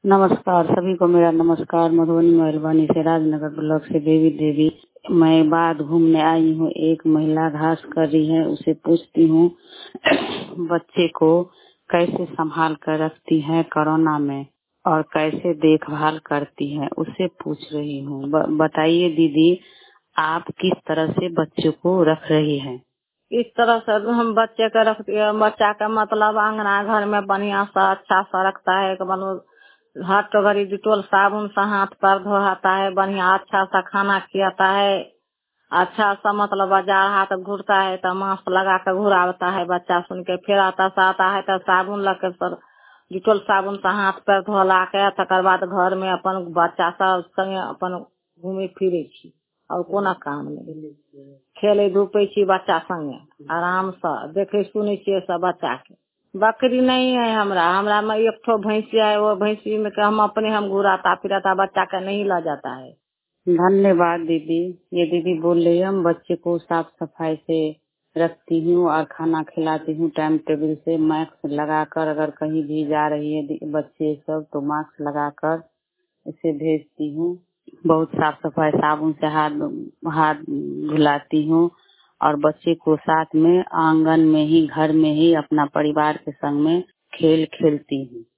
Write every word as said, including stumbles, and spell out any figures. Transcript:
नमस्कार, सभी को मेरा नमस्कार। मधुबनी मेहरबानी से राजनगर ब्लॉक से देवी देवी मैं बाद घूमने आई हूँ। एक महिला घास कर रही है, उसे पूछती हूँ बच्चे को कैसे संभाल कर रखती है कोरोना में और कैसे देखभाल करती है, उससे पूछ रही हूँ। बताइए दीदी, आप किस तरह से बच्चों को रख रही हैं? इस तरह से हम बच्चे का रखते हैं। बच्चा का मतलब आंगना घर में बढ़िया सा अच्छा सा रखता है। हाथ तो घड़ी डिटोल साबुन से हाथ पैर धोता है, बढ़िया अच्छा सा खाना खिलाता है। अच्छा सा मतलब बाजार हाथ घूरता है तो मास्क लगा कर घुराता है। बच्चा सुन के फिर आता सा आता है तो साबुन लग के डिटोल साबुन से हाथ पैर धोला के तकर बाद घर में अपन बच्चा सब संगे अपन घूमे फिरे छी और कोना काम नहीं खेले धूपे छी बच्चा संगे आराम से देखे सुने छिए सब बच्चा के। बकरी नहीं है हमरा हमरा में एक ठो भैंसिया है, वो भैंसी में हम अपने हम घुराता फिराता बच्चा का नहीं ला जाता है। धन्यवाद दीदी। ये दीदी बोल रही है हम बच्चे को साफ सफाई से रखती हूँ और खाना खिलाती हूँ टाइम टेबल से, मास्क लगाकर। अगर कहीं भी जा रही है बच्चे सब तो मास्क लगाकर इसे भेजती हूँ। बहुत साफ सफाई साबुन से हाथ हाथ धुलाती हूँ और बच्चे को साथ में आंगन में ही घर में ही अपना परिवार के संग में खेल खेलती हूँ।